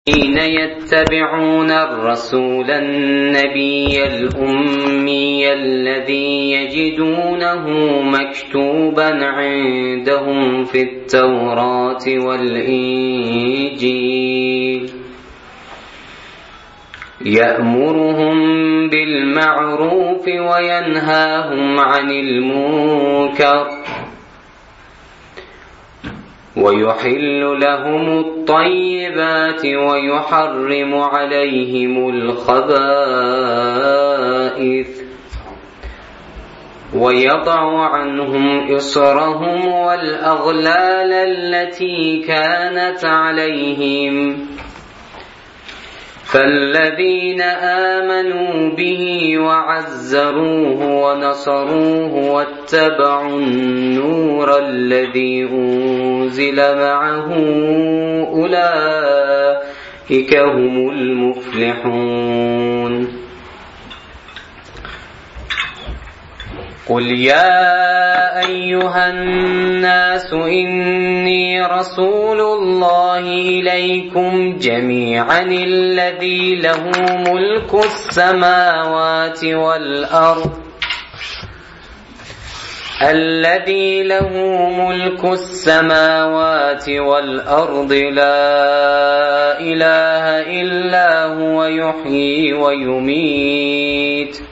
الذين يتبعون الرسول النبي الأمي الذي يجدونه مكتوبا عندهم في التوراة والإنجيل يأمرهم بالمعروف وينهاهم عن المنكر ويحل لهم الطيبات ويحرم عليهم الخبائث ويضع عنهم إصرهم والأغلال التي كانت عليهم فالذين آمنوا به وعزروه ونصروه واتبعوا النور الذي أنزل معه أولئك هم المفلحون. قل يا أيها الناس إني رسول الله إليكم جميعا الذي له ملك السماوات والأرض لا إله إلا هو يحيي ويميت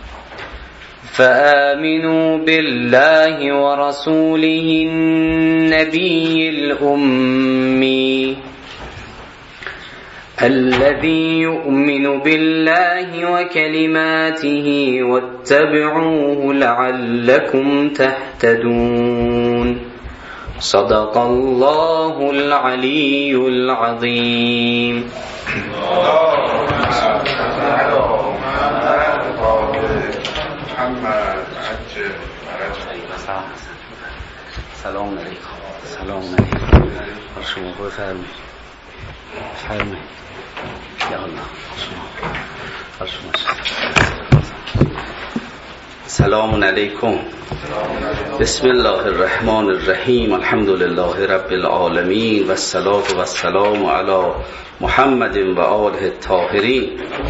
فآمنوا بالله ورسوله النبي الأمي الذي يؤمن بالله وكلماته واتبعوه لعلكم تهتدون. صدق الله العلي العظيم. سلام علیکم. سلام علیکم. شما بفرمایید. یا الله. سلام علیکم. بسم الله الرحمن الرحیم. الحمد لله رب العالمین و الصلاة و السلام علی محمد و آله الطاهرین.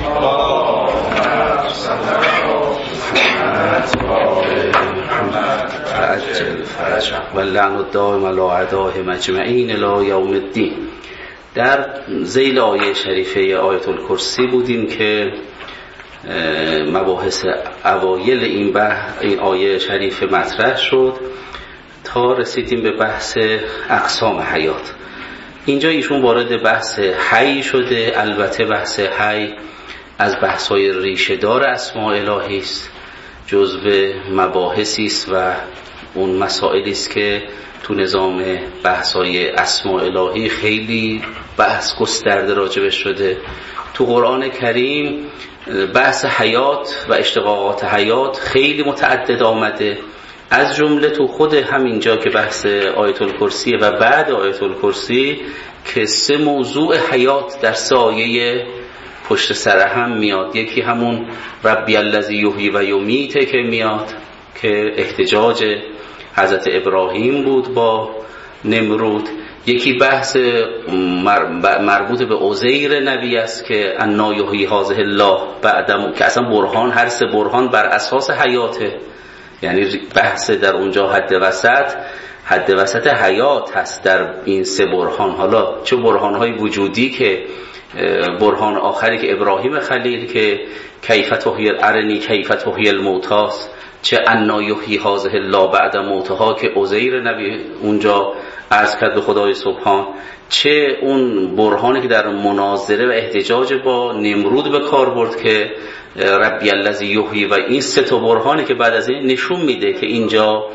عجل فرج و لعن الدائم علی اعدائهم اجمعین الی یوم الدین. در ذیل آیه شریفه آیت الکرسی بودیم که مباحث اوایل این آیه شریف مطرح شد تا رسیدیم به بحث اقسام حیات. اینجا ایشون وارد بحث حی شده. البته بحث حی از بحث‌های ریشه‌دار اسماء الهی است، جزو مباحثی است و اون مسائلی است که تو نظام بحث‌های اسماء الهی خیلی بحث گسترده راجبش شده. تو قرآن کریم بحث حیات و اشتقاقات حیات خیلی متعدد آمده، از جمله تو خود همینجا که بحث آیت الکرسی و بعد آیت الکرسی که 3 موضوع حیات در 3 آیه پشت سر هم میاد. یکی همون ربی الذی یحیی و یمیت که میاد که احتجاج حضرت ابراهیم بود با نمرود. یکی بحث مربوط به عزیر نبی است که انا یحیی هذه الله بعدم، که اصلا برهان، هر 3 برهان بر اساس حیاته، یعنی بحث در اونجا حد وسط حیات هست در این 3 برهان. حالا چه برهان‌های وجودی که برهان آخری که ابراهیم خلیل که کیف تحیی ارنی کیف تحیی الموتی، چه انا یحیی هذه الله بعد موتها که عزیر نبی اونجا عرض کرد به خدای سبحان، چه اون برهانی که در مناظره و احتجاج با نمرود به کار برد که ربی الذی یحیی، و این 3 تا برهانی که بعد از این نشون میده که اینجا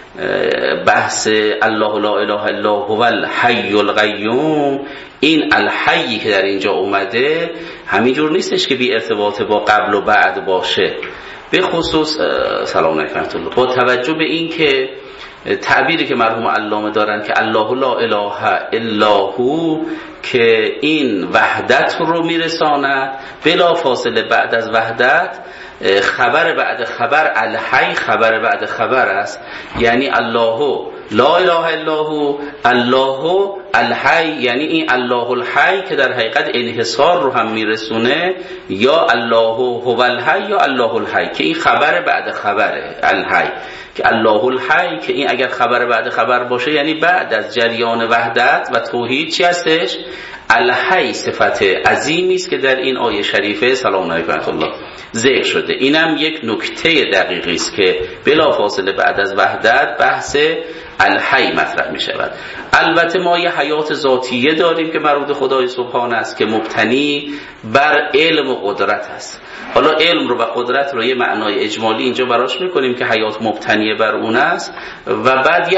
بحث الله لا اله الا هو الحی القیوم، این الحی که در اینجا اومده همینجور نیستش که بی ارتباط با قبل و بعد باشه. به خصوص سلام علیکم با توجه به این که تعبیری که مرحوم علامه دارن که الله لا اله الا هو، که این وحدت رو میرساند بلا فاصله. بعد از وحدت خبر بعد خبر، الحی خبر بعد خبر است. یعنی الله لا اله الا هو، الله الحی، یعنی این الله الحی که در حقیقت انحصار رو هم میرسونه، یا الله هو الحی یا الله الحی که این خبر بعد خبره. الحی که الله الحی که این اگر خبر بعد خبر باشه یعنی بعد از جریان وحدت و توحید چی هستش؟ الحی صفت عظیمی است که در این آیه شریفه سلام علیکم الله ذکر شده. اینم یک نکته دقیقی است که بلافاصله بعد از وحدت بحث الحی مطرح می شود. البته ما یه حیات ذاتیه داریم که مربوط خدای سبحانه است که مبتنی بر علم و قدرت است. حالا علم رو و قدرت رو یه معنای اجمالی اینجا براش میکنیم که حیات مبتنی بر اون است، و بعد یه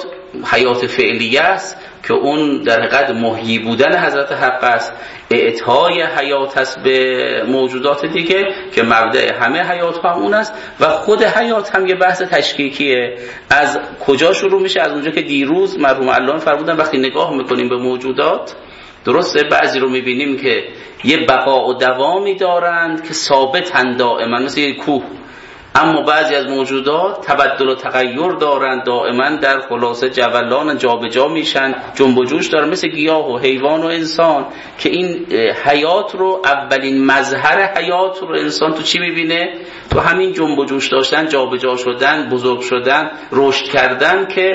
حیات فعلیه است که اون در حقیقت محیی بودن حضرت حق است، اعطای حیات است به موجودات دیگه که مبدأ همه حیات ها اون است، و خود حیات هم یه بحث تشکیکیه. از کجا شروع میشه؟ از اونجا که دیروز مرحوم علامه فرمودن وقتی نگاه میکنیم به موجودات، درسته بعضی رو میبینیم که یه بقا و دوامی دارند که ثابتن دائما مثل یه کوه، اما بعضی از موجودات تبدل و تغییر دارند، دائما در خلاصه جولان جابجا میشن، جنب و جوش دارن، مثل گیاه و حیوان و انسان، که این حیات رو اولین مظهر حیات رو انسان تو چی میبینه؟ تو همین جنب و جوش داشتن، جابجا شدن، بزرگ شدن، رشد کردن که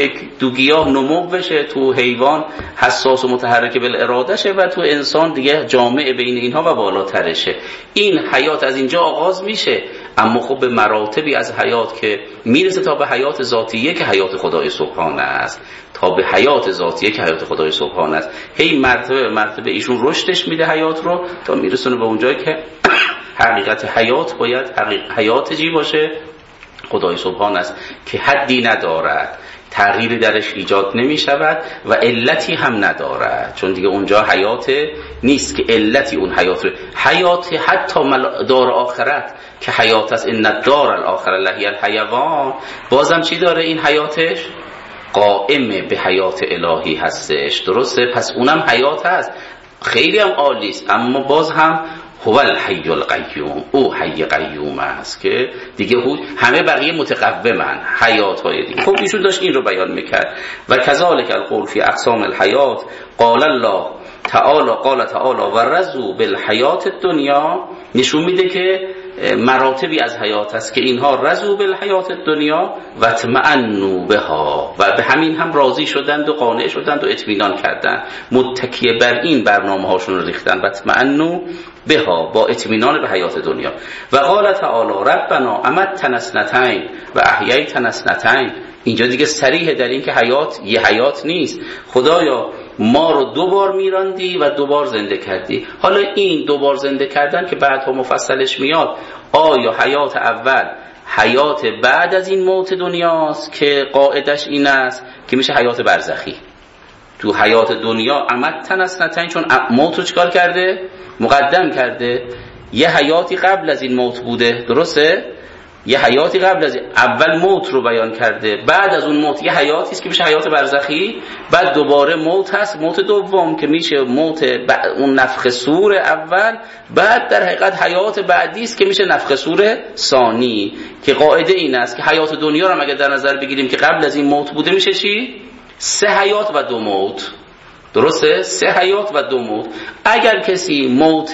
تو گیاه نمو بشه، تو حیوان حساس و متحرک بالاراده شه، و تو انسان دیگه جامع بین اینها و بالاترشه. این حیات از اینجا آغاز میشه، اما خب به مراتبی از حیات که میرسه تا به حیات ذاتیه که حیات خدای سبحانه است، تا به حیات ذاتیه که حیات خدای سبحانه است. هی مرتبه به مرتبه ایشون رشدش میده حیات رو تا میرسونه به اونجایی که حقیقت حیات باید حیات چی باشه؟ خدای سبحانه است که حدی ندارد، تغییری درش ایجاد نمی شود و علتی هم ندارد، چون دیگه اونجا حیات نیست که علتی اون حیات حتی دار آخرت که حیات است، ان الدار الاخره لهی الحیوان، بازم چی داره این حیاتش؟ قائم به حیات الهی هستش، درسته؟ پس اونم حیات هست، خیلی هم عالی است، اما باز هم هو الحی القیوم، او حی قیوم است که دیگه همه بقیه متقومن حیات های دیگه. خب ایشون داشت این رو بیان میکرد. و کذالک القول فی اقسام الحیات قال الله تعالی و رضوا بالحیات الدنیا، نشون میده که مراتبی از حیات است که اینها رضوا بالحیات الدنیا و اطمئنوا بها، و به همین هم راضی شدند و قانع شدند و اطمینان کردند، متکی بر این برنامه هاشون رو ریختن و اطمئنوا بها، با اطمینان به حیات دنیا. و قال تعالی ربنا امتنا اثنتین و احییتنا اثنتین، اینجا دیگه صریح در این که حیات یه حیات نیست، خدایا ما رو 2 بار میراندی و 2 بار زنده کردی. حالا این 2 بار زنده کردن که بعدها مفصلش میاد، آیا حیات اول حیات بعد از این موت دنیاست که قاعدش این است که میشه حیات برزخی؟ تو حیات دنیا امتنا اثنتین، چون موت رو چکار کرده؟ مقدم کرده. یه حیاتی قبل از این موت بوده، درسته؟ یه حیاتی قبل از اول موت رو بیان کرده، بعد از اون موت یه حیاتی است که میشه حیات برزخی، بعد دوباره موت هست، موت دوم که میشه موت اون نفخ صور اول، بعد در حقیقت حیات بعدی است که میشه نفخ صور ثانی، که قاعده این است که حیات دنیا رو اگه در نظر بگیریم که قبل از این موت بوده میشه چی؟ 3 حیات و 2 موت، درسته؟ 3 حیات و 2 موت. اگر کسی موت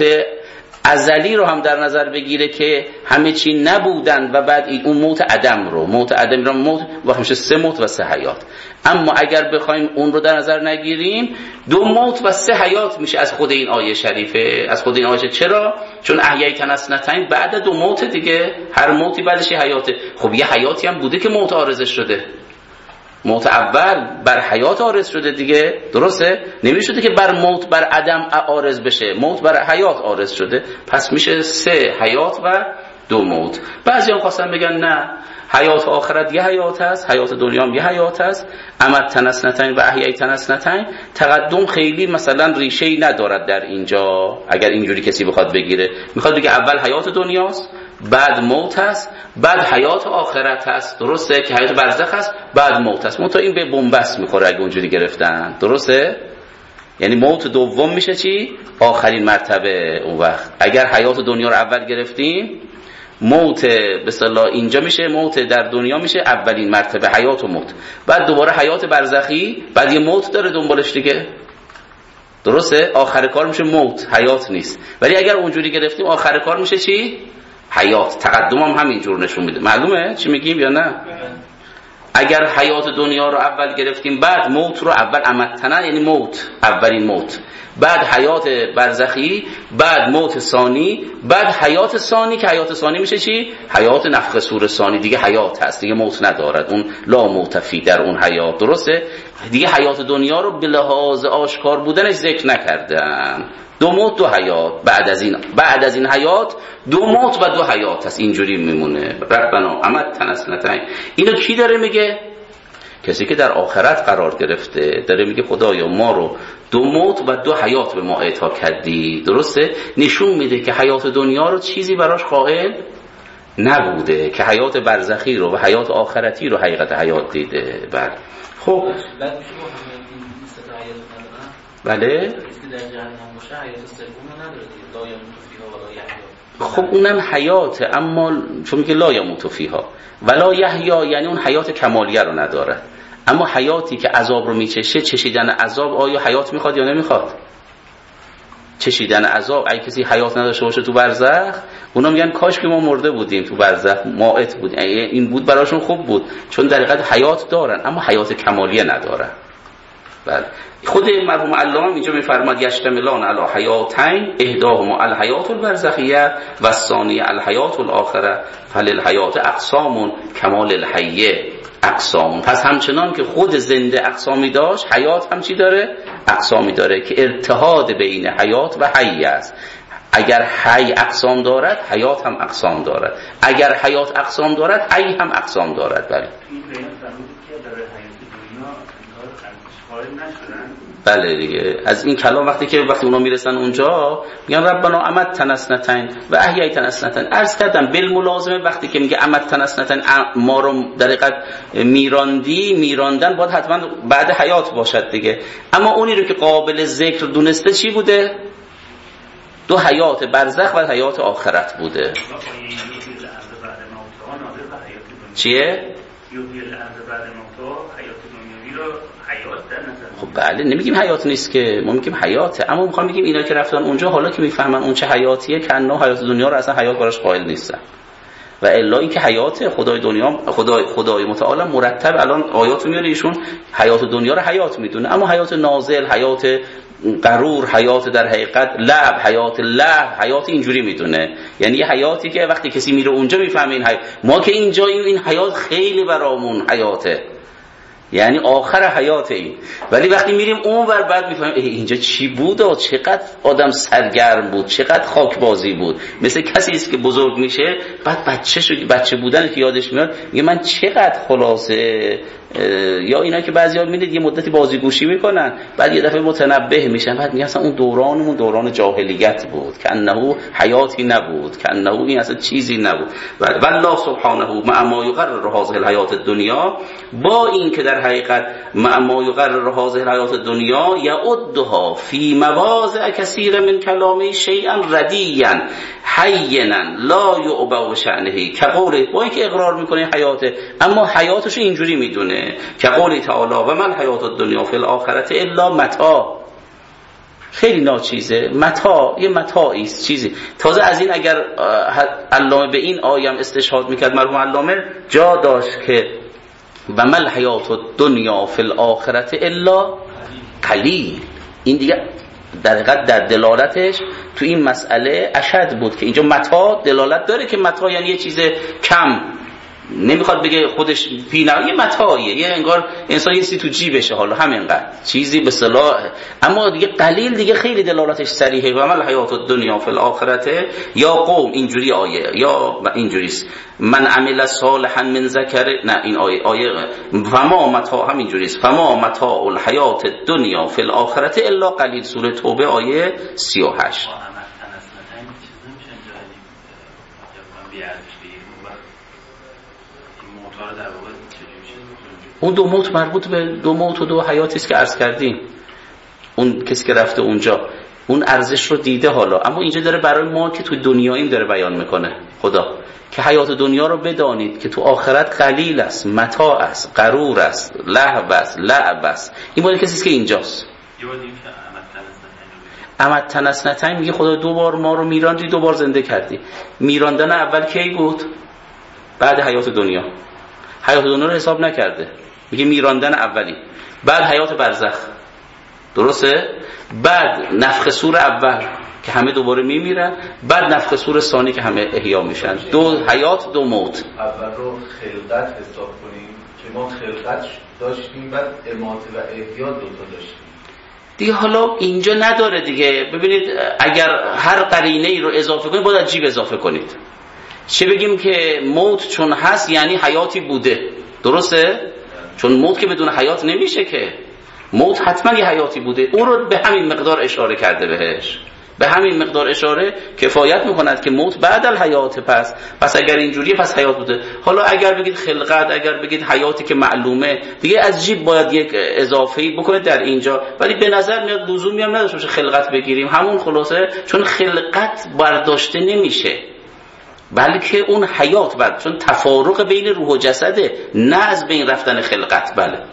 ازلی رو هم در نظر بگیره که همه چی نبودن و بعد اون موت عدم رو موت و میشه 3 موت و 3 حیات. اما اگر بخوایم اون رو در نظر نگیریم 2 موت و 3 حیات میشه از خود این آیه شریفه، از خود این آیه. چرا؟ چون احییتنا اثنتین بعد 2 موت دیگه، هر موتی بعدش یه حیاته. خب یه حیاتی هم بوده که موت عارضش شده، موت اول بر حیات عارض شده دیگه، درسته؟ نمیشه که بر موت بر عدم عارض بشه، موت بر حیات عارض شده، پس میشه 3 حیات و 2 موت. بعضی هم خواستن بگن نه، حیات آخرت یه حیات هست، حیات دنیا هم یه حیات هست، امتنا اثنتین و احییتنا اثنتین. تقدم خیلی مثلا ریشه‌ای ندارد در اینجا. اگر اینجوری کسی بخواد بگیره، میخواد بگه اول حیات دنیاست، بعد موت هست، بعد حیات آخرت هست، درسته؟ که حیات برزخ هست، بعد موت هست. منتها این به بنبست میخوره اگه اونجوری گرفتن، درسته؟ یعنی موت دوم میشه چی؟ آخرین مرتبه. اون وقت اگر حیات دنیا رو اول گرفتیم موت به اصطلاح اینجا میشه، موت در دنیا میشه اولین مرتبه حیات و موت، بعد دوباره حیات برزخی، بعد یه موت داره دنبالش دیگه، درسته؟ آخر کار میشه موت، حیات نیست. ولی اگر اونجوری گرفتیم آخر کار میشه چی؟ حیات. تقدم هم همینجور نشون میده. معلومه چی میگیم یا نه؟ اگر حیات دنیا رو اول گرفتیم، بعد موت رو اول امتنه، یعنی موت، اولین موت، بعد حیات برزخی، بعد موت ثانی، بعد حیات ثانی که حیات ثانی میشه چی؟ حیات نفخ صور ثانی، دیگه حیات هست، دیگه موت ندارد، اون لا موت فی در اون حیات، درسته؟ دیگه حیات دنیا رو به لحاظ آشکار بودنش ذکر نکردن. دو موت دو حیات، بعد از این حیات دو موت و دو حیات هست، اینجوری میمونه. ربنا امتنا اثنتین. اینو کی داره میگه؟ کسی که در آخرت قرار گرفته داره میگه خدایا ما رو دو موت و دو حیات به ما اعطا کردی، درسته؟ نشون میده که حیات دنیا رو چیزی براش قائل نبوده، که حیات برزخی رو و حیات آخرتی رو حقیقت حیات دیده. بله خب بله خب اونم حیاته، اما چون میگه لا یموت فیها ولا یحیا، یعنی اون حیات کمالیه رو نداره. اما حیاتی که عذاب رو میچشه، چشیدن عذاب، آیا حیات میخواد یا نمیخواد؟ چشیدن عذاب، اگه کسی حیات نداشته باشه تو برزخ، اونا میگن کاش که ما مرده بودیم تو برزخ، مائت بودیم، این بود براشون خوب بود، چون در حقیقت حیات دارن اما حیات کمالیه ندارن. بله خود مرحوم علامه اینجا میفرماد یشتملان علی حیاتین، احداهما الحیات البرزخیه و الثانیه الحیات الاخره، فللحیات اقسام کمال الحیه اقسام. پس همچنان که خود زنده اقسامی داشت، حیات هم چی داره؟ اقسامی داره که ارتحاد بین حیات و حی است. اگر حی اقسام دارد، حیات هم اقسام دارد. اگر حیات اقسام دارد، حی هم اقسام دارد. بله بله دیگه. از این کلام وقتی اونا میرسن اونجا میگن ربنا امتنا اثنتین و احییتنا اثنتین. عرض کردم بالملازمه وقتی که میگه امتنا اثنتین، ما رو در حقیقت میراندن باید حتما بعد حیات باشد دیگه. اما اونی رو که قابل ذکر دونسته چی بوده؟ دو حیات برزخ و حیات آخرت بوده. چیه؟ خب بله نمیگیم حیات نیست که، ما میگیم حیاته، اما میخوام بگیم اینا که رفتن اونجا حالا که میفهمن اون چه حیاتیه، کنه حیات دنیا رو اصلا حیات براش قائل نیستن. و الا این که حیات خدای دنیا، خدای متعال مرتب الان آیات میاره ایشون حیات دنیا رو حیات میدونه، اما حیات نازل، حیات قرور، حیات در حقیقت لعب، حیات لعب، حیات اینجوری میدونه. یعنی یه حیاتی که وقتی کسی میره اونجا میفهمه این حیات. ما که اینجا این حیات خیلی برامون حیاته، یعنی آخر حیات این. ولی وقتی میریم اون ور بعد میفهمیم اینجا چی بود، چقدر آدم سرگرم بود، چقدر خاک بازی بود. مثل کسی است که بزرگ میشه بعد بچه بودن که یادش میاد میگه من چقدر خلاصه، یا اینا که بعضیا میدید یه مدتی بازیگوشی میکنن بعد یه دفعه متنبه میشن، بعد میگن اصلا اون دورانمون دوران جاهلیت بود که انه حیاتی نبود، که انه این اصلا چیزی نبود. والله سبحانه مع ما یقرر هذه الحیات الدنیا، با این که در حقیقت مع ما یقرر هذه الحیات الدنیا یعدها فی مواضع کثیر من کلامه شیئا ردیا حینا لا یعبأ بشأنه، که قوله با اینکه اقرار میکنه حیاته اما حیاتش اینجوری میدونه که قوله تعالی و من حیات الدنیا فی الاخره الا متاع. خیلی ناچیزه، متاع یه متاعی است، چیزی. تازه از این اگر علامه به این آیه هم استشهاد میکرد، مرحوم علامه جا داشت که و من حیات الدنیا فی الاخره الا قلیل. این دیگه در حقیقت در دلالتش تو این مسئله اشد بود که اینجا متاع دلالت داره که متاع یعنی یه چیز کم، نمیخواد بگه خودش یه متاعیه، یه انگار انسان یه چیزی تو جیبشه، حالا همینقدر چیزی به اصطلاح. اما دیگه قلیل دیگه خیلی دلالتش صریحه. و عمل حیات الدنیا فی الاخره یا قوم، اینجوری آیه یا اینجوریست من عمل صالحا من ذکر، نه این آیه فما متاع هم اینجوریست فما متاع الحیات الدنیا فی الاخره الا قلیل، سوره توبه آیه 38. اون دو موت مربوط به دو موت و دو حیاتی است که عرض کردیم. اون کسی که رفته اونجا اون ارزش رو دیده حالا، اما اینجا داره برای ما که توی دنیاییم داره بیان میکنه خدا که حیات دنیا رو بدانید که تو آخرت قلیل است، متاع است، غرور است، لهو است، لعب است. این مال کسی است که اینجاست. امت تنسنتین میگه خدا 2 بار ما رو میراندی، 2 بار زنده کردی. میراندن اول کی بود؟ بعد حیات دنیا. حیات دنیا رو حساب نکرده، میگه میراندن اولی، بعد حیات برزخ، درسته؟ بعد نفخ صور اول که همه دوباره میمیرن، بعد نفخ صور ثانی که همه احیا میشن. 2 حیات 2 موت. اول رو خلقت حساب کنیم که ما خلقت داشتیم، بعد اماته و احیا 2 تا داشتیم دیگه. حالا اینجا نداره دیگه. ببینید اگر هر قرینه ای رو اضافه کنید باید عجیب اضافه کنید. چه بگیم که موت چون هست یعنی حیاتی بوده، درسته؟ چون موت که بدون حیات نمیشه که. موت حتما یه حیاتی بوده. او رو به همین مقدار اشاره کرده بهش. به همین مقدار اشاره کفایت میکند که موت بعد الحیات. پس اگر اینجوریه پس حیات بوده. حالا اگر بگید خلقت، اگر بگید حیاتی که معلومه، دیگه از جیب باید یک اضافه‌ای بکنه در اینجا. ولی به نظر میاد لزومی هم نداشته باشه خلقت بگیریم، همون خلاصه، چون خلقت برداشته نمیشه بلکه اون حیات بعد، چون تفارق بین روح و جسده، نه از بین رفتن خلقت. بله حیات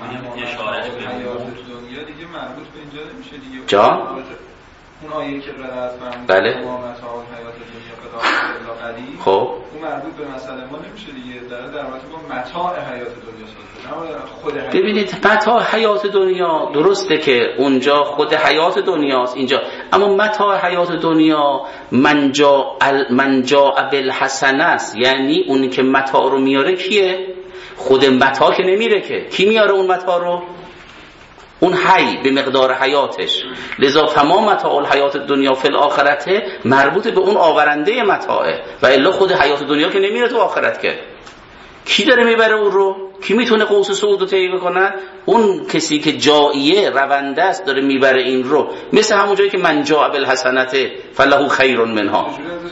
دنیا دیگه مربوط به اینجا نمیشه دیگه. جان اون آیه که رد فرمود بله ما متاع حیات دنیا قدر الا قلیل، خب اون مربوط به مسئله ما نمیشه دیگه. در رابطه با متاع حیات دنیا سازه، نه خود حیات. ببینید متاع حیات دنیا درسته که اونجا خود حیات دنیاست اینجا، اما متاع حیات دنیا من جاء بالحسنه است. یعنی اونی که متاع رو میاره کیه؟ خود متاع که نمیره که. کی میاره اون متاع رو؟ اون حی به مقدار حیاتش. لذا تمام متاع الحیات دنیا فی الاخرته مربوط به اون آورنده متاعه، و الا خود حیات دنیا که نمیره تو آخرت که. کی داره میبره اون رو؟ کی میتونه قوس صعود رو طی بکنه؟ اون کسی که جاییه، رونده است، داره میبره این رو. مثل همون جایی که من جاء بالحسنه فله خیر منها.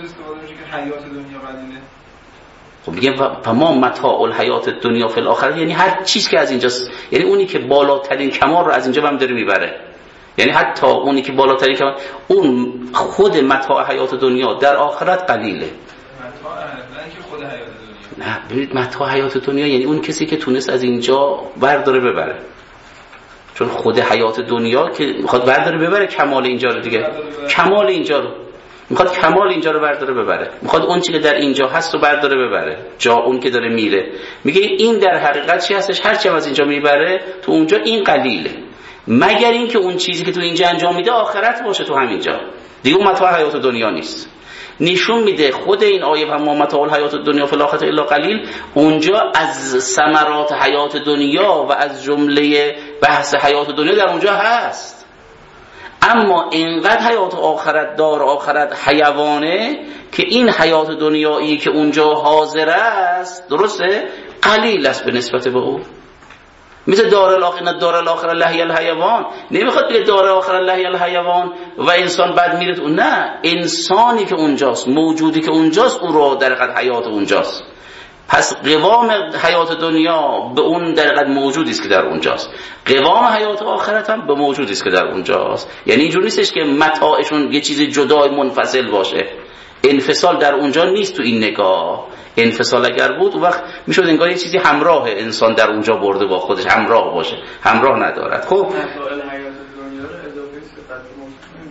خب میگه تمام متاع الحیات دنیا فی الاخره، یعنی هر چیز که از اینجاست، یعنی اونی که بالاترین کمال رو از اینجا هم داره میبره. یعنی حتی اونی که بالاترین کمال، اون خود متاع حیات دنیا در آخرت قلیله. متاع نه که خود حیات دنیا. نه ببینید متاع حیات دنیا یعنی اون کسی که تونست از اینجا برداره ببره. چون خود حیات دنیا که میخواد برداره ببره کمال اینجا رو دیگه. کمال اینجا رو میخواد، کمال اینجا رو برداره ببره، میخواد اون چی که در اینجا هست رو برداره ببره جا اون که داره میره. میگه این در حقیقت چی هستش؟ هر چی از اینجا میبره تو اونجا این قلیله، مگر این که اون چیزی که تو اینجا انجام میده آخرت باشه تو همینجا دیگه. اون متاع حیات دنیا نیست. نشون میده خود این آیه و ما متاع الحیات دنیا فی الاخره الا قلیل، اونجا از ثمرات حیات دنیا و از جمله بحث حیات دنیا در اونجا هست. اما اینقدر حیات آخرت دار، آخرت حیوانه که این حیات دنیایی که اونجا حاضر است، درسته، قلیل است به نسبت به او. مثل دار الاخره لهی الحیوان، نمیخواد بگه دار الاخره لهی الحیوان و انسان بعد میره تو، نه، انسانی که اونجاست، موجودی که اونجاست، او رو در حقیقت حیات اونجاست. پس قوام حیات دنیا به اون در حقیقت موجودی است که در اونجاست، قوام حیات آخرت هم به موجودی است که در اونجاست. یعنی اینجوری نیستش که متاعشون یه چیز جدای منفصل باشه. انفصال در اونجا نیست تو این نگاه. انفصال اگر بود اون وقت میشد انگار یه چیزی همراه انسان در اونجا برده با خودش همراه باشه، همراه ندارد. خب مسائل حیات دنیا رو اضافه صفت موصوف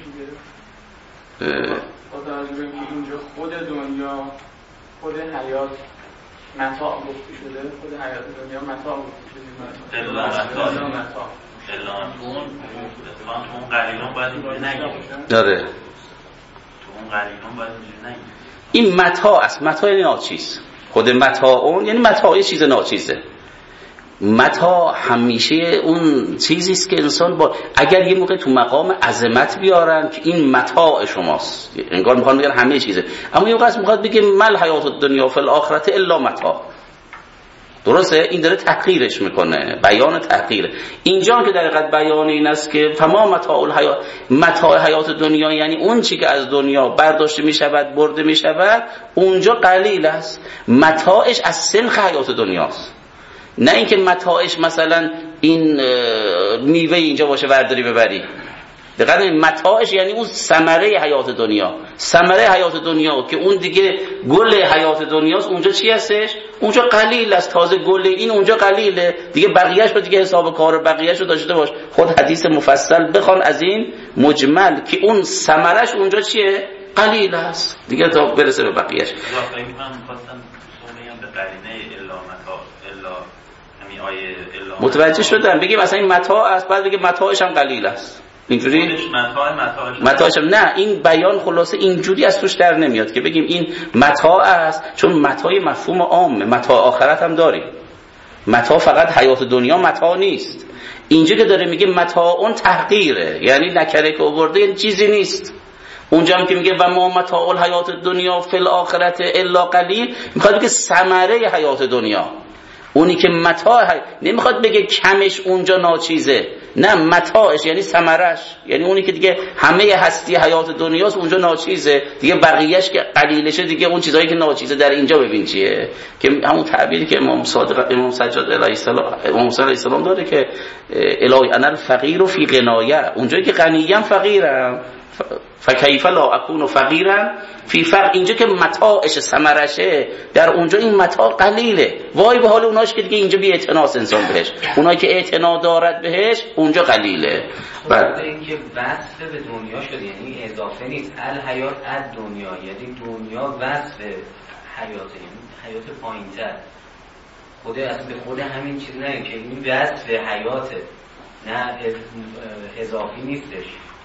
نمیشه با توجه به اینکه اینجا خود دنیا، خود حیات متاع گفته شده، خود حیات دنیا متاع گفته شده. الا متاع الا اون قلیلون باید اینجوری نگیم. داره تو اون قلیلون باید اینجوری نگیم. این متاع است. متاع یعنی ناچیز. خود متاع اون یعنی متاع یه چیز ناچیزه. متاع همیشه اون چیزی است که انسان با، اگر یه موقع تو مقام عظمت بیارن که این متاع شماست، انگار میخوان بگن همه چیزه، اما یه وقت میخواد بگه مل حیات الدنیا فی الاخره الا متاع. درسته؟ این داره تحقیرش میکنه، بیان تحقیره. اینجا که در حقیقت بیان این است که تمام متاع حیات دنیا یعنی اون چی که از دنیا برداشته میشود، برده میشود، اونجا قلیل است. متاعش از سنخ حیات دنیاست، نه اینکه متاعش مثلا این میوه اینجا باشه برداری ببری. دقیقاً متاعش یعنی اون ثمره حیات دنیا، ثمره حیات دنیا که اون دیگه گل حیات دنیاست. اونجا چی هستش؟ اونجا قلیل است، تازه گل این اونجا قلیله دیگه، بقیه‌اش رو دیگه حساب کار بقیه‌اش رو داشته باش. خود حدیث مفصل بخوان از این مجمل که اون ثمرش اونجا چیه؟ قلیل است دیگه تا برسه به بقیه‌اش. متوجه شدم. بگیم مثلا این متاع است، بعد بگیم متاعش هم قلیل است، اینجوری متاعش نه. این بیان خلاصه اینجوری از توش در نمیاد که بگیم این متاع است، چون متاع مفهوم عامه، متاع آخرت هم داریم. متاع فقط حیات دنیا متاع نیست. اینجا که داره میگه متاع اون تحقیره، یعنی نکره که آورده یعنی چیزی نیست. اونجا هم که میگه و ما متاع الحیات دنیا فی الاخرت الا قلیل، میخواد بگه ثمره حیات دنیا. اونی که متاع نمیخواد بگه کمش اونجا ناچیزه، نه متاعش یعنی ثمرش، یعنی اونی که دیگه همه هستی حیات دنیاست اونجا ناچیزه دیگه، بقیهش که قلیلشه دیگه اون چیزایی که ناچیزه در اینجا ببین چیه، که همون تعبیری که امام صادق امام سجاد علیه السلام امام موسی علیه السلام داره که الهی انا الفقیر فی غنایه، اونجایی که غنیم فقیرم فکیف لا اکون فقیرا فی فقر. اینجا که متاعش ثمرشه در اونجا این متاع قلیله. وای به حال اوناش که دیگه اینجا بی اعتناس انسان بهش، اونایی که اعتنا دارد بهش اونجا قلیله. بعد اینکه وصف به دنیا شده یعنی اضافه نیست، الحیات از دنیا یعنی دنیا وصف حیات، یعنی حیات پایین‌تر. خود اصلا به خود همین چیز نه که این وصف حیاته، نه اضافی نیستش.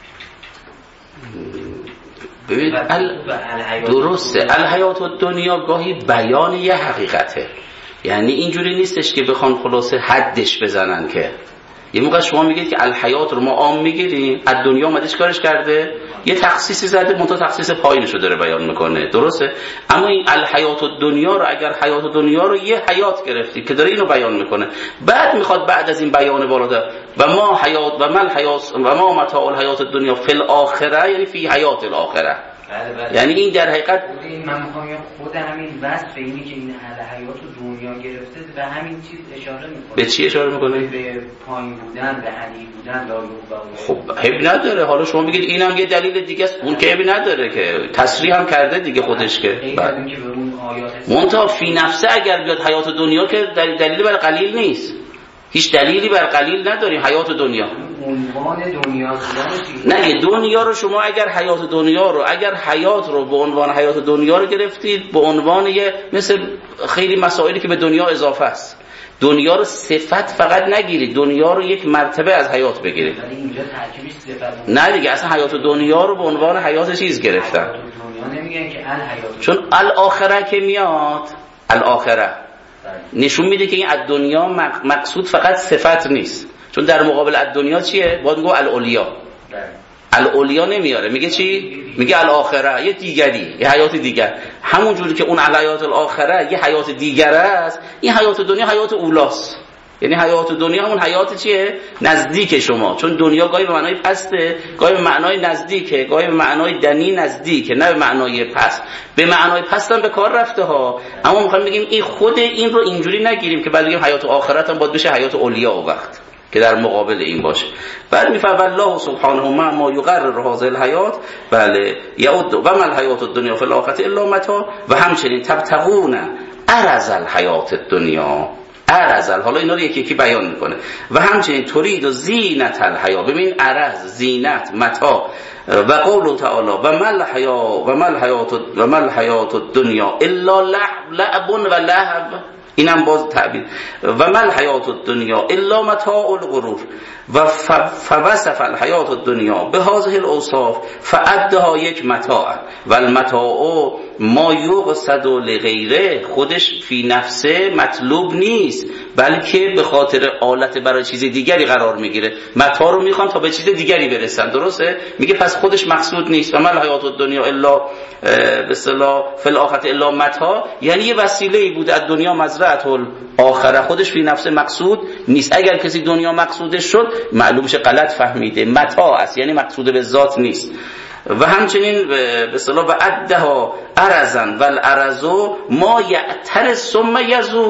ببین درسته الحیات الدنیا گاهی بیان یه حقیقته، یعنی اینجوری نیستش که بخوان خلاصه حدش بزنن. که یه موقع شما میگید که الحیات رو ما عام میگیریم، از دنیا اومدش کارش کرده یه تخصیصی زده، منتها تخصیص پایینشو داره بیان میکنه، درسته؟ اما این الحیات الدنیا رو اگر حیات دنیا رو یه حیات گرفتی که داره اینو بیان میکنه، بعد میخواد بعد از این بیان بالاتر و ما حیات و مل حیات و ما متاع الحیات الدنیا فی الاخره، یعنی فی حیات الاخره. یعنی این در حقیقت من میخوام خود همین وصف اینی که این حیات دنیا گرفته به همین چیز اشاره میکنه. به چی اشاره میکنه؟ به پایین بودن، به حدی بودن، خب حیب نداره. حالا شما بگید اینم یه دلیل دیگه است، اون که حیب نداره که تصریح هم کرده دیگه خودش که منتها فی نفسه اگر بیاد حیات دنیا که دلیلی بر قلیل نیست، هیچ دلیلی بر قلیل نداریم. حیات دنیا عنوان دنیا نه، دنیا رو شما اگر حیات دنیا رو اگر حیات رو به عنوان حیات دنیا رو گرفتید به عنوان یه مثل خیلی مسائلی که به دنیا اضافه است، دنیا رو صفت فقط نگیرید، دنیا رو یک مرتبه از حیات بگیرید. اینجا ترکیبش صفت نه دیگه، اصلا حیات دنیا رو به عنوان حیات چیز گرفتن. دنیا نمیگن که الحیات، چون الاخره که میاد الاخره نشون میده که این از دنیا مقصود فقط صفت نیست، چون در مقابل از دنیا چیه؟ باید میگه الاولیا. الاولیا نمیاره، میگه چی؟ میگه الاخره، یه دیگری، یه حیات دیگر. همون جوری که اون الحیات الاخره یه حیات دیگر است، این حیات دنیا حیات اولاست. یعنی حیات دنیا همون حیات چیه؟ نزدیک شما، چون دنیا گاهی به معنای پسته، گاهی به معنای نزدیکه، گاهی به معنای دنی نزدیکه، نه به معنای پست. به معنای پست هم به کار رفته ها، اما میخوایم بگیم این خود این رو اینجوری نگیریم که بعد بگیم حیات آخرت هم باید بشه حیات اولیا و وقت که در مقابل این باشه. بعد میفعل الله سبحانه ما یقرر هذه الحیات بله یعد و ما الحیات الدنیا فی الاخره الا متاع و همچنین تبتغون عرض الحیات الدنیا عرض. حالا اینا رو یکی یکی بیان میکنه. و همچنین ترید و زینت الحیا، ببین عرض، زینت، متاع. و قول تعالی و ما الحیات الدنیا الا لعب و لهو، اینم باز تعبیر. و ما الحیات الدنیا الا متاع الغرور. و فوصف الحیات الدنیا به هذه الاوصاف فعدها یک متاع و المتاع ما یقصد لغیره، خودش فی نفسه مطلوب نیست بلکه به خاطر آلت برای چیز دیگری قرار میگیره. متاع رو میخوان تا به چیز دیگری برسن، درسته؟ میگه پس خودش مقصود نیست. و ما الحیات الدنیا الا به اصطلاح فی الاخره الا متاع، یعنی یه وسیله‌ای بود از دنیا مزرعه الاخره، خودش فی نفسه مقصود نیست. اگر کسی دنیا مقصودش شد معلوم شه غلط فهمیده، متاع است یعنی مقصود به ذات نیست. و همچنین به اصطلاح و عدها عرضا و العرض ما یعتر ثم یزول،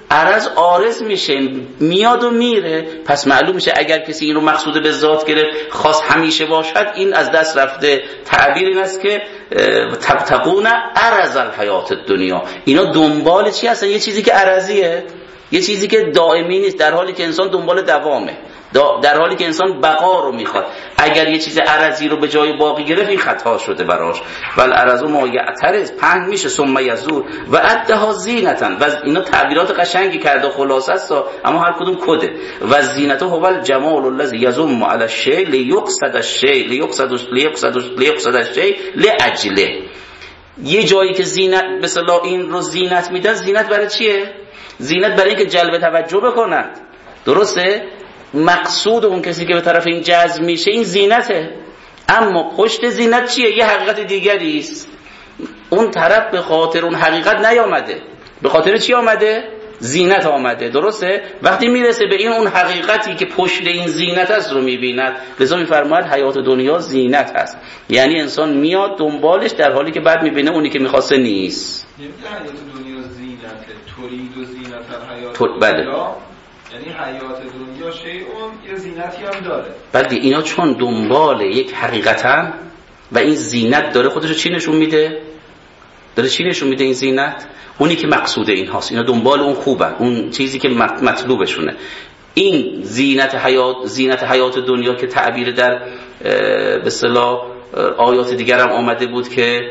عرض عارض میشه، میاد و میره. پس معلوم میشه اگر کسی این رو مقصود به ذات گرفت خاص همیشه باشد، این از دست رفته. تعبیر این است که تبتغون عرض الحیات الدنیا، اینا دنبال چی هستن؟ یه چیزی که عرضیه، یه چیزی که دائمی نیست، در حالی که انسان دنبال دوامه، در حالی که انسان بقا رو میخواد. اگر یه چیز عرضی رو به جای باقی گرفت این خطا شده براش. ول عرض ما یعترض، پهن میشه، ثم یزول و عدها زینتن. و اینا تعبیرات قشنگی کرده، خلاصه است اما هر کدوم کده. و زینته هو الجمال الذی یضم علی الشیء لیقصد الشیء لیقصد الشیء لاجله. یه جایی که زینت مثلا این رو زینت میدن، زینت برای چیه؟ زینت برای اینکه جلب توجه بکنند. درسته؟ مقصود اون کسی که به طرف این جذب میشه این زینته. اما پشت زینت چیه؟ یه حقیقت دیگری است. اون طرف به خاطر اون حقیقت نیامده، به خاطر چی آمده؟ زینت آمده. درسته؟ وقتی میرسه به این اون حقیقتی که پشت این زینت است رو میبیند. لذا میفرماید حیات دنیا زینت هست، یعنی انسان میاد دنبالش در حالی که بعد میبینه اونی که میخواسته نیست. یعنی حیات دنیا زینته، ترید و زینت الحیات بله. دنیا، یعنی حیات دنیا شیء یه زینتی هم داره. بلکه اینا چون دنبال یک حقیقتن و این زینت داره خودشو چی نشون میده؟ داره چی نشون میده این زینت؟ اونی که مقصود این هاست. اینا دنبال اون خوبن، اون چیزی که مطلوبشونه. این زینت حیات دنیا که تعبیر در به اصطلاح آیات دیگر هم آمده بود که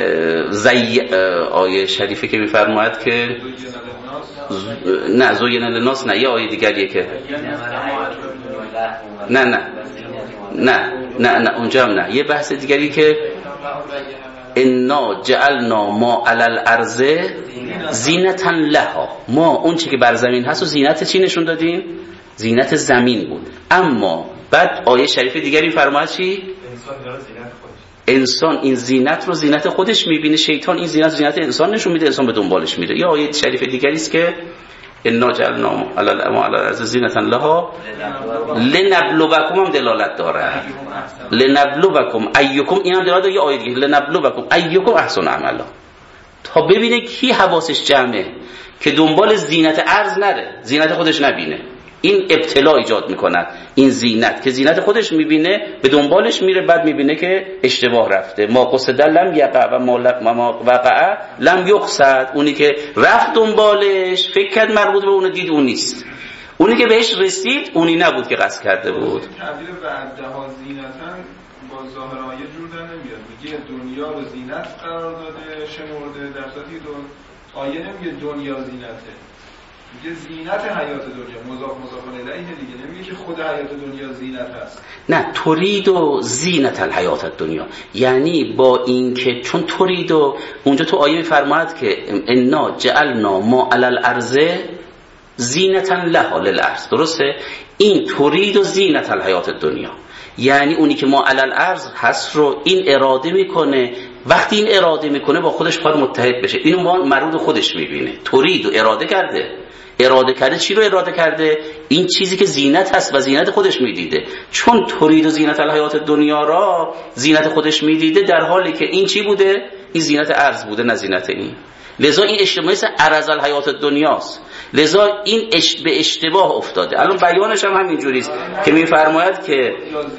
آیه شریفه که میفرماید که نه زوین للناس، نه یه آیه دیگریه که نه اونجا هم نه، یه بحث دیگری که انا جعلنا ما علی الارض زینتا لها، ما اون چی که بر زمین هست و زینت چی نشون دادیم؟ زینت زمین بود. اما بعد آیه شریف دیگری فرماید چی؟ انسان این زینت رو زینت خودش میبینه، شیطان این زینت انسان نشون میده، انسان به دنبالش میره. یا آیه شریف دیگری است که انا جعلنا علی الارض زینتا لها لنبلوکم، هم دلالت داره. لنبلوکم ایکم، این هم دلالت داره. یه آیه دیگه لنبلوکم ایکم احسن عملا، تا ببینه کی حواسش جمعه که دنبال زینت ارض نره، زینت خودش نبینه. این ابتلا ایجاد میکند. این زینت که زینت خودش میبینه به دنبالش میره، بعد میبینه که اشتباه رفته. ما قصد لم یقع و ما وقع لم یقصد. اونی که رفت دنبالش فکر کرد مربوط به اون، دید اون نیست. اونی که بهش رسید اونی نبود که قصد کرده بود. تعبیر بعدها زینتن با ظاهر آیه جور در نمیاد. میگه دنیا رو زینت قرار داده، شمرده، در صورتی آیه نمیگه دنیا زینته، میگه زینت حیات دنیا، مضاف الیه دیگه، نمیگه که خود حیات دنیا زینت هست. نه، ترید و زینت الحیات الدنیا، یعنی با این که چون ترید و اونجا تو آیه میفرماید که انا جعلنا ما علی الارض زینتا لها للارض. درسته؟ این ترید و زینت الحیات الدنیا، یعنی اونی که ما علی الارض هست رو این اراده میکنه. وقتی این اراده میکنه با خودش خواهد متحد بشه، اینو ما مربوط خودش میبینه. ترید و اراده کرده چی رو اراده کرده؟ این چیزی که زینت هست و زینت خودش میدیده. چون ترید و زینت الحیات دنیا را زینت خودش میدیده، در حالی که این چی بوده؟ این زینت ارض بوده، نه زینت این. لذا این اشتباهی است، عرض الحیات دنیاست. لذا این به اشتباه افتاده. الان بیانش هم همینجوری است که میفرماید که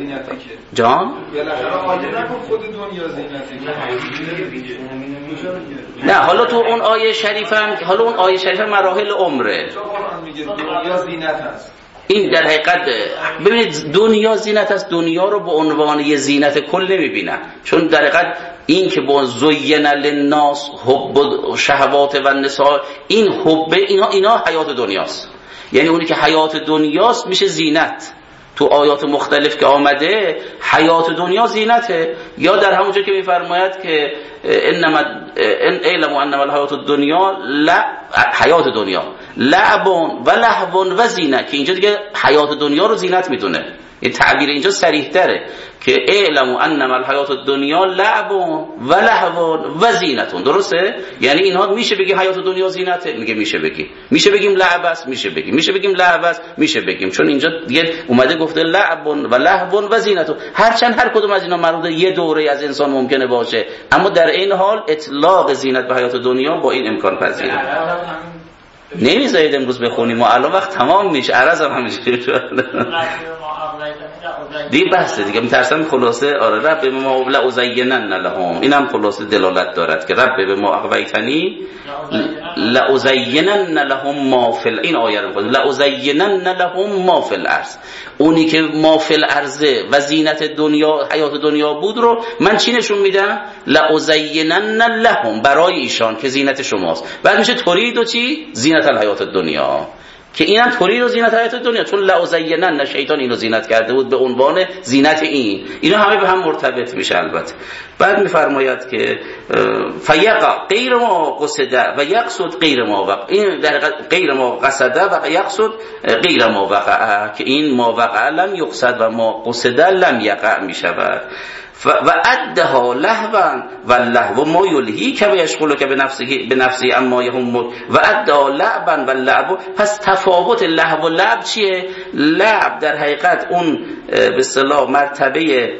جان خود دنیا زینته. نه، حالا تو اون آیه شریف هم مراحل عمره. دنیا زینت هست. این در حقیقت ببینید دنیا زینت است. دنیا رو به عنوان یه زینت کل نمیبینن، چون در حقیقت این که با زین للناس حب شهوات و النساء، این حب اینا حیات دنیاست. یعنی اونی که حیات دنیاست میشه زینت. تو آیات مختلف که آمده حیات دنیا زینته. یا در همونجا که میفرماید که انما اعلموا انما الحیات الدنیا حیات دنیا لعب و لهو و زینه، که اینجا دیگه حیات دنیا رو زینت میدونه. این تعبیر اینجا صریح تره که اعلموا انما الحیات الدنیا لعب و لهو و زینتون. درسته؟ یعنی اینها میشه بگی حیات دنیا زینته، میشه بگیم لعب است، میشه بگیم لهو است، میشه بگیم، چون اینجا دیگه اومده گفته لعب و لهو و زینتون. هرچند هر کدوم از اینا مربوط یه دوره از انسان ممکنه باشه، اما در این حال اطلاق زینت به حیات دنیا با این امکان پذیره. نمیذارید امروز بخونیم و الان وقت تمام میشه، عرض هم همینجوری شد دیگه بحثه دیگه. میترسم خلاصه آره رب به ما لازینن لهم، اینم خلاصه دلالت دارد که رب به ما اغویتنی لازینن لهم ما فی، این آیه رو لازینن لهم ما فی الارض، اونی که ما فی الارض و زینت دنیا حیات دنیا بود رو من چی نشون میدم؟ لازینن لهم، برای ایشان که زینت شماست. بعد میشه ترید و چی؟ زینت الحیات دنیا، که اینم ترید و زینت الحیات دنیا، چون لازینن شیطان اینو زینت کرده بود به عنوان زینت این، اینا همه به هم مرتبط میشه. البته بعد میفرماید که فیقع غیر ما قصد و یقصد غیر ما وقع، این در غیر ما قصد و یقصد غیر ما وقع، که این ما وقع لم یقصد و ما قصد لم یقع میشود. و ادها لهوا و اللهو ما یلهی که یشغل که به نفسی اما یهم، و ادها لعبا و اللعب. پس تفاوت لهو و لعب چیه؟ لعب در حقیقت اون به اصطلاح مرتبه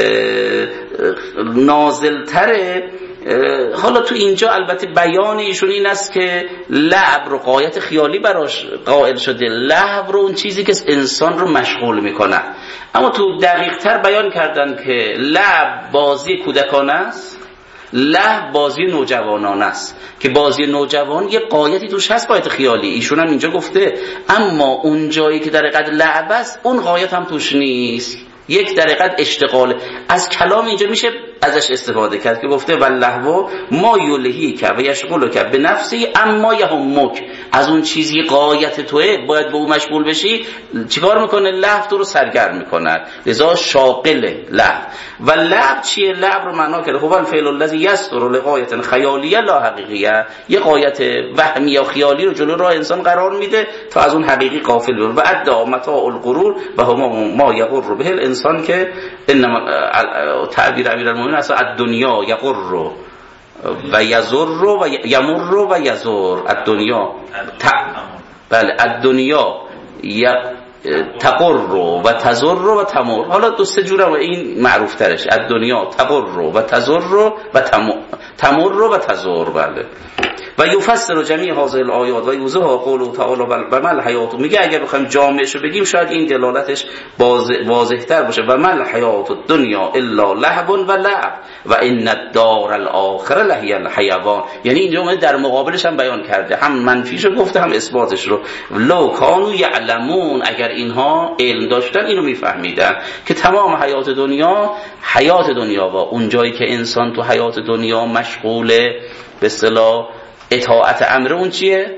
نازلتره. حالا تو اینجا البته بیان ایشون این است که لعب رو غایت خیالی براش قائل شده، لهو رو اون چیزی که انسان رو مشغول میکنه. اما تو دقیق تر بیان کردن که لعب بازی کودکان است، لهو بازی نوجوانان است، که بازی نوجوان یه قایتی توش هست، قایت خیالی. ایشون هم اینجا گفته اما اون جایی که در حقیقت لعب است اون قایت هم توش نیست، یک در حقیقت اشتغال. از کلام اینجا میشه ازش استفاده کرد که گفته واللهو ما یلهی که و یشغل که به نفسی اما یهمک، از اون چیزی قایت توه باید به اون مشغول بشی، چیکار میکنه؟ لهو تو رو سرگرم میکنه، لذا شاغل لهو. و لعب چیه؟ لعب رو معنا کرده هو الفعل الذی یصدر لغایت خیالیه لا حقیقیه، یه قایت وهمی یا خیالی رو جلو راه انسان قرار میده تا از اون حقیقی غافل بشه. و ادعا متاع الغرور و هم ما یغر به الانسان، که انما تعبیر امیرالمومنین اصلا الدنیا یغر و یزر و یمر و یزر. الدنیا بله الدنیا تقر و تزر و تمر. حالا دو سه جوره و این معروف ترش، الدنیا تقر و تزر و تمر و تزر. بله و یفسر جمیع هذه الآیات و یوضح قوله تعالی و ما الحیات. میگه اگر بخوایم جامعش رو بگیم شاید این دلالتش واضح تر باشه. و ما الحیات الدنیا الا لهو و لعب و ان الدار الاخره لهی الحیوان. یعنی اینجا اومده در مقابلش هم بیان کرده، هم منفیشو گفته هم اثباتش رو. لو کانوا یعلمون، اگر اینها علم داشتن اینو میفهمیدن که تمام حیات دنیا و اون جایی که انسان تو حیات دنیا مشغوله به اصطلاح اطاعت امر اون چیه؟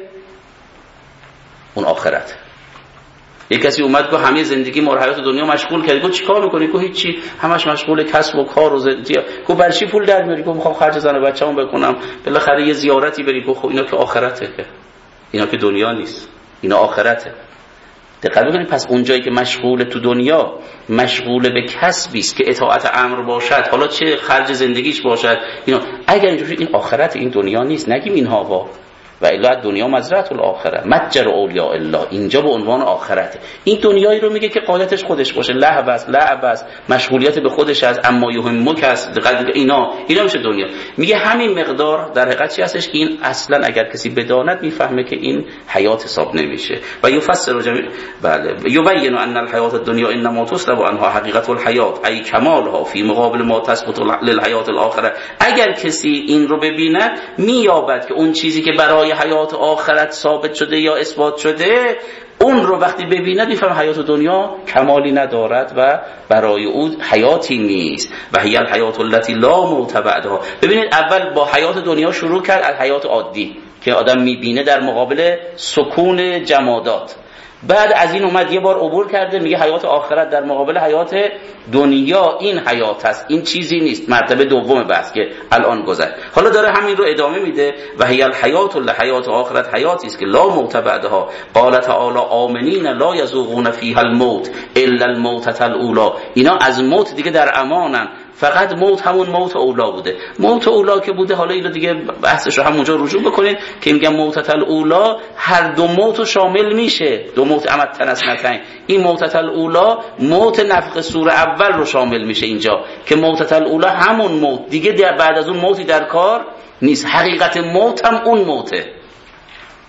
اون آخرت. یک کسی اومد گفت همه زندگی ما رو حیات دنیا مشغول کرد، گفت چیکار می‌کنی؟ گفت هیچی، همش مشغول کسب و کار و زندگی. گفت برای چی پول در میاری؟ گفت می‌خوام خرج زن و بچه‌ام بکنم، بالاخره یه زیارتی بری. گفت خب اینا که آخرته، که اینا که دنیا نیست، اینا آخرته. دقت بکنید، پس اون جایی که مشغول تو دنیا مشغول به کسبی است که اطاعت امر باشد، حالا چه خرج زندگیش باشد، اینا اگر اینجوری این آخرت، این دنیا نیست. نگیم اینها و الا دنیا مزرعه الاخره متجر اولیاء الله، اینجا به عنوان آخرت. این دنیایی رو میگه که قایتش خودش باشه، لهو است، لعب است، مشغولیت به خودش است، اما یهمک است، اینا میشه دنیا. میگه همین مقدار در حقیقت چی هستش؟ این اصلا اگر کسی بداند میفهمه که این حیات حساب نمیشه. و یفسر جمیع بله یبین ان الحیات الدنیا انما تسلب عنها حقیقت الحیات ای کمالها فی مقابل ما تثبت للحیات الاخره. اگر کسی این رو ببیند مییابد که اون چیزی که برای حیات آخرت ثابت شده یا اثبات شده، اون رو وقتی ببیند میفهم حیات دنیا کمالی ندارد و برای او حیاتی نیست. و هی الحیات التي لا موت بعدها. ببینید اول با حیات دنیا شروع کرد، از حیات عادی که آدم میبینه در مقابل سکون جمادات. بعد از این اومد یه بار عبور کرده، میگه حیات آخرت در مقابل حیات دنیا این حیات هست، این چیزی نیست. مرتبه دوم بحث که الان گذشت. حالا داره همین رو ادامه میده و هی الحیات لحیات آخرت حیاتی است که لا موت بعدها. قال تعالی آمنین لا یذوقون فیها الموت الا الموتة الاولی. اینا از موت دیگه در امانن، فقط موت همون موت اولا بوده. موت اولا که بوده، حالا اینو دیگه بحثش رو همونجا رجوع بکنید که میگم موتة الاولی هر دو موت رو شامل میشه، دو موت امتن اثنتین. این موتة الاولی موت نفخ سور اول رو شامل میشه اینجا، که موتة الاولی همون موت دیگه بعد از اون موتی در کار نیست. حقیقت موت هم اون موته.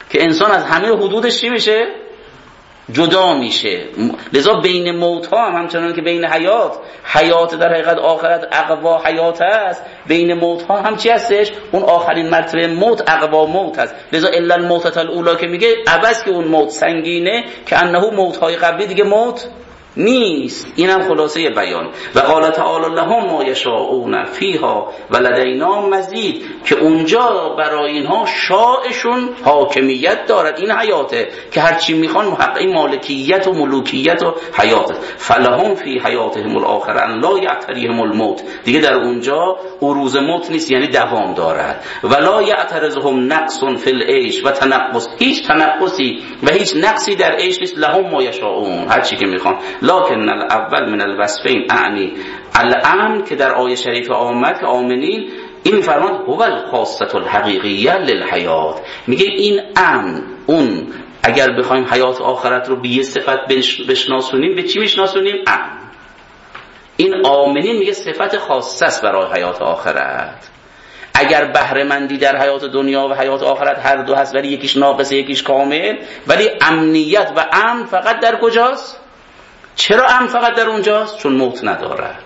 که انسان از همه حدودش چی میشه؟ جدا میشه. لذا بین موت ها هم همچنان که بین حیات در حقیقت آخرت اقوا حیات است، بین موت ها هم چی هستش؟ اون آخرین مرتبه موت اقوا موت است. لذا الا الموتة الاولی که میگه عبس که اون موت سنگینه که انه موت های قبلی دیگه موت نیست. اینم خلاصه بیان. و قال تعالی لهم ما یشاءون فیها و لدینا مزید، که اونجا برای اینها شاءشون حاکمیت دارد. این حیاته که هر چی میخوان محقق مالکیت و ملوکیت و حیات. فلهم فی حیاتهم الاخره ان لا یعتریهم الموت، دیگه در اونجا عروض موت نیست، یعنی دوام دارد. ولا یعترضهم نقص فی العیش و تنقص، هیچ تنقصی و هیچ نقصی در عیش نیست. لهم ما یشاءون، هر چی که میخوان. لکن الاول من الوصفین اعنی الامن، که در آیه شریف آمد که آمنین، این فرمان هو الخاصة الحقیقیه للحیات، میگه این امن، اون اگر بخوایم حیات آخرت رو به یه صفت بشناسونیم، به چی میشناسونیم؟ امن. این آمنین میگه صفت خاصه است برای حیات آخرت. اگر بهره مندی در حیات دنیا و حیات آخرت هر دو هست، ولی یکیش ناقصه یکیش کامل، ولی امنیت و امن فقط در کجاست؟ چرا امن فقط در اونجاست؟ چون موت ندارد.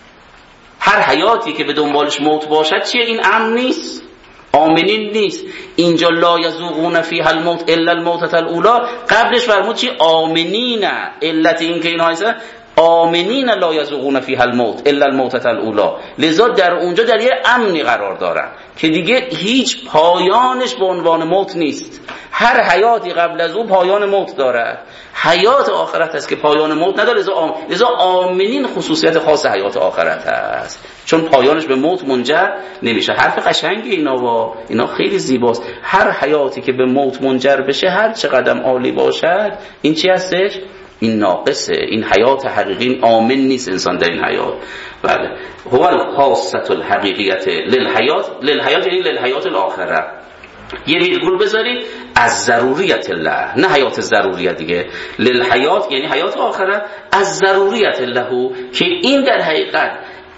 هر حیاتی که به دنبالش موت باشد چیه؟ این امن نیست، آمنین نیست. اینجا لا یذوقون فیها الموت الا الموتة الاولی، قبلش فرمود چی؟ آمنین. علت این که اینا هستن آمنین لا یذوقون فیها الموت الا الموتة الاولی، لذا در اونجا در یه امنی قرار دارن که دیگه هیچ پایانش به عنوان موت نیست. هر حیاتی قبل از او پایان موت داره، حیات آخرت است که پایان موت نداره. لذا آمنین خصوصیت خاص حیات آخرت است، چون پایانش به موت منجر نمیشه. حرف قشنگی اینا خیلی زیباست. هر حیاتی که به موت منجر بشه، هر چقدر عالی باشد، این چی هستش؟ این ناقصه، این حیات حقیقی، آمن نیست انسان در این حیات. بله، هو الخاصة الحقیقیه للحیات یعنی للحیات الاخره. یه ویرگول بذارید، از ضروریت الله، نه حیات ضروریت دیگه، للحیات یعنی حیات آخرت، از ضروریت الله، که این در حقیقت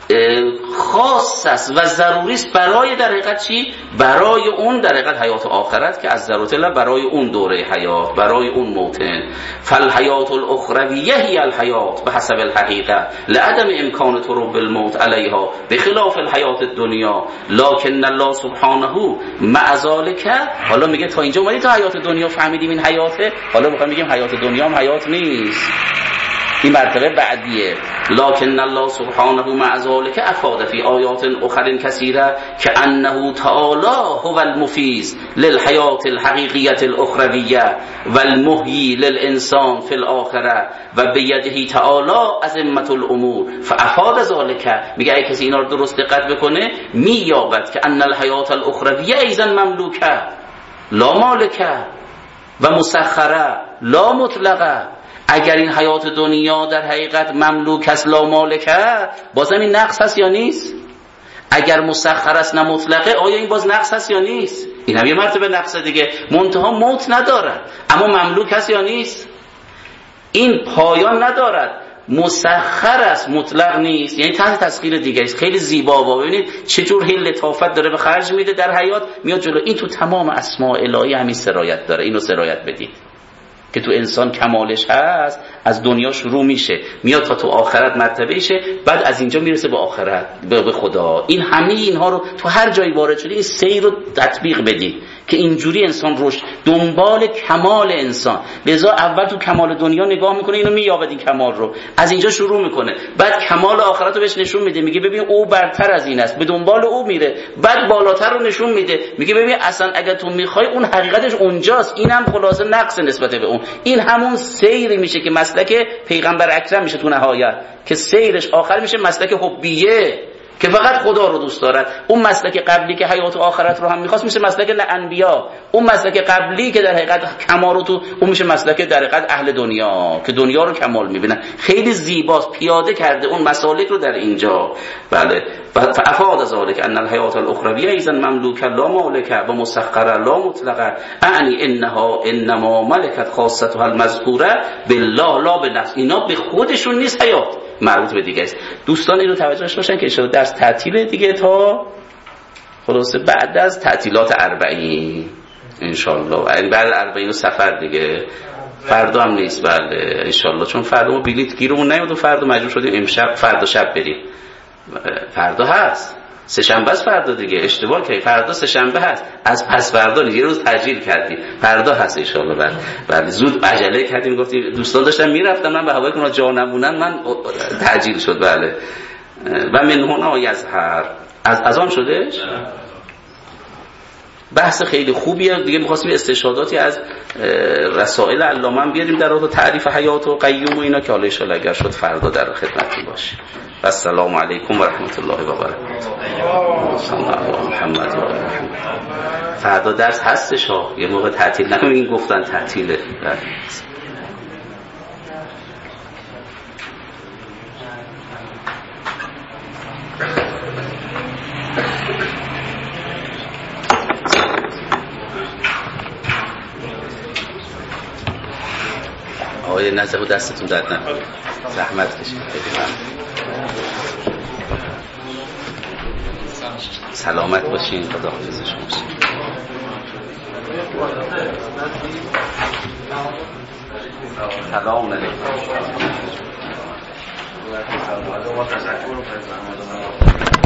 خاص است و ضروری است برای در حقیقت چی؟ برای اون در حقیقت حیات آخرت، که از ضرورت الله برای اون دوره حیات، برای اون موتن. فالحیات الاخرویه هی الحیات بحسب الحقیقه لعدم امکان ترب الموت علیها بخلاف الحیات الدنیا، لکن الله سبحانه مع ذلک. حالا میگه تا اینجا اومدی تا حیات دنیا فهمیدیم این حیاته، حالا میخوایم بگیم حیات دنیا هم حیات نیست، این مرتبه بعدیه. لکن الله سبحانه مع ذلك افاد فی آیات اخر کثیره که انه تعالی هو المفیز للحیات الحقیقیه الاخرویه والمحیی للانسان فی الاخره و بیده تعالی عظمت الامور فافاد ذلك. میگه اگه کسی اینا رو درست دقت بکنه، مییابد که ان الحیات الاخرویه ایضا مملوکه لا مالکه و مسخره لا مطلقه. اگر این حیات دنیا در حقیقت مملوک است لا مالکه، بازم این نقص هست یا نیست؟ اگر مسخر است نه مطلقه، آیا این باز نقص هست یا نیست؟ این هم یه مرتبه نقص دیگه. منتها موت ندارد، اما مملوک هست یا نیست؟ این پایان ندارد، مسخر است، مطلق نیست، یعنی تحت تسخیر دیگه است. خیلی زیبا. ببینید چطور هی لطافت داره به خرج میده در حیات، میاد جلو. این تو تمام اسماء الهی همین سرایت داره. اینو سرایت بدید که تو انسان کمالش هست، از دنیا شروع میشه، میاد تا تو آخرت مرتبه شه، بعد از اینجا میرسه به آخرت، به خدا. این همه اینها رو تو هر جایی وارد شده، این سیر رو تطبیق بدید که اینجوری انسان رشد دنبال کمال انسان. لذا اول تو کمال دنیا نگاه میکنه، اینو مییابد این کمال رو، از اینجا شروع میکنه، بعد کمال آخرت رو بهش نشون میده، میگه ببین او برتر از این است، به دنبال او میره، بعد بالاتر رو نشون میده، میگه ببین اصلا اگه تو میخوای اون حقیقتش اونجاست، اینم خلاصه نقص نسبت به اون. این همون سیری میشه که مسلک پیغمبر اکرم میشه تو نهایت، که سیرش آخر میشه مسلک حبیه که فقط خدا رو دوست دارد. اون مسلک قبلی که حیات و آخرت رو هم میخواست میشه مسلک انبیا. اون مسلک قبلی که در حقیقت کمال رو تو، اون میشه مسلک در حقیقت اهل دنیا که دنیا رو کمال میبینن. خیلی زیباست، پیاده کرده اون مسالک رو در اینجا. بله، فافاد ذلك ان الحیات الاخرویه اذا مملوکه لا مالکه و مسخره لا مطلقه، اعنی انما ملکت خاصتها المذکوره بالله لا بنفس. اینا به خودشون نیست، حیات مربوط به دیگه است. دوستان اینو توجه داشته باشن که اشاره درس تعطیل دیگه تا خلاصه بعد از تعطیلات 40. انشالله. یعنی بعد 40 سفر دیگه، فردا هم نیست. بله انشالله، چون فردا ما بلیط گیرمون نیومد و فردا مجبور شدیم امشب فردا شب بریم. فردا هست، سه شنبه است فردا دیگه، اشتباه کردی، فردا سه شنبه هست، از پس فردا یه روز تاجیل کردیم، فردا هست ان شاء الله. بعد زود عجله کردیم، گفتیم دوستان داشتن میرفتن، من به هوای کنم جا نمونن، من تاجیل شد. بله. و من هنا یظهر، از آن شده. بحث خیلی خوبیه دیگه. می‌خواستیم استشهاداتی از رسائل علامه بیاریم در رابطه تعریف حیات و قیوم و اینا که حالا ان شاء الله اگر شد فردا در خدمتتون باشیم. السلام علیکم و رحمت الله و برکاته. صلی الله علی محمد و آل محمد. فردا درس هستش ها، یه موقع تعطیل نکنیم. این گفتن تعطیله. آقای نزه دستتون درد نکنه، زحمت کشید. سلامت باشین، خدا حافظ شما باشین. سلام علیکم.